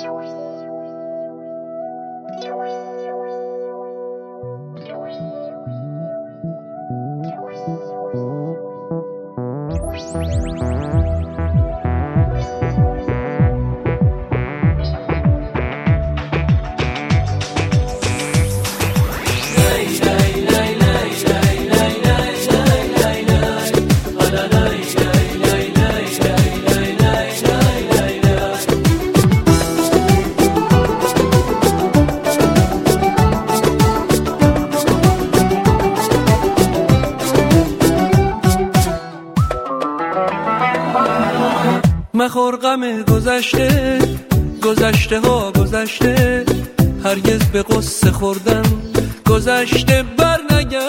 مخور غم گذشته، گذشته ها گذشته، هرگز به قصه خوردن گذشته بر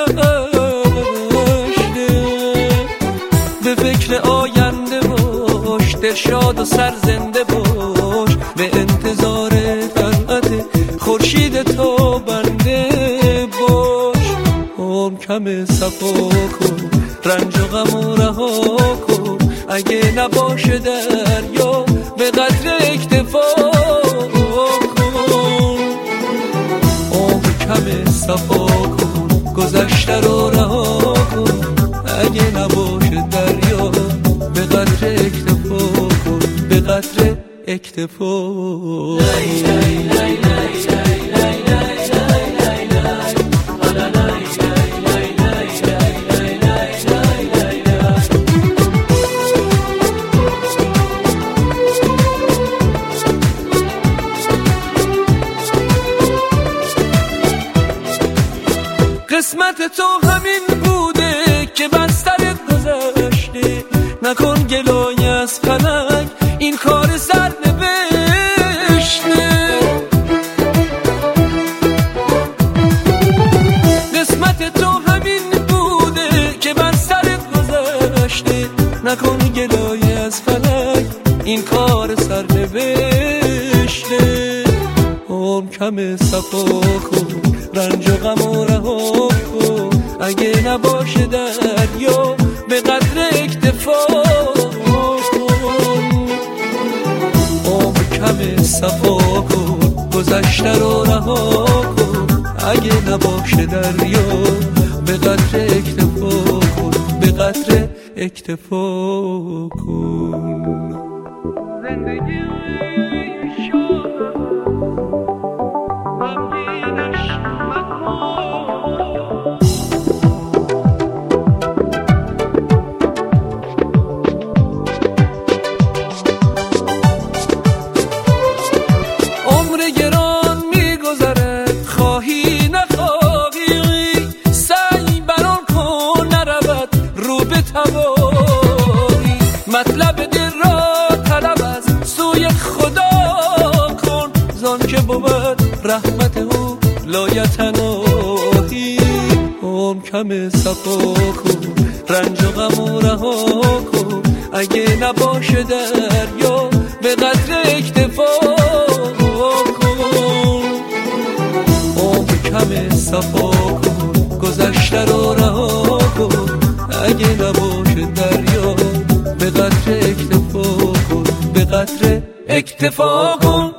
نگشته. به فکر آینده باش، دلشاد و سرزنده باش، به انتظار طلعت خورشید تابنده باش. عمر کم صفا کن، رنج و غم و رها کن، اگه نباشه دریا به قدر اکتفا کن. عمر کم صفا کن، گذشته رو رها کن، اگه نباشه دریا به قدر اکتفا کن، به قدر اکتفا. قسمت تو همین بوده که بر سرت گذشته، نکن گلای از فلک، این کار سر نوشته. قسمت تو همین بوده که بر سرت گذشته، نکن گلای از فلک، این کار سر نوشته. عمر کم صفا کن، رنج و غم و رها کن، اگه نباشه دریا به قدر اکتفا کن. عمر کم صفا کن، گذشته رو رها کن، اگه نباشه دریا به قدر اکتفا کن، به قدر اکتفا کن. زندگی مطلب دل را طلب از سوی خدا کن، زان که بود رحمت او لایتناهی. عمر کم صفا کن، رنج و غم و رها کن، اگه نباشه دریا به قدر اکتفا کن. عمر کم صفا کن، گذشته رو رها کن، اگه نباشه دریا به قدر اکتفا کن، به قدر اکتفا کن.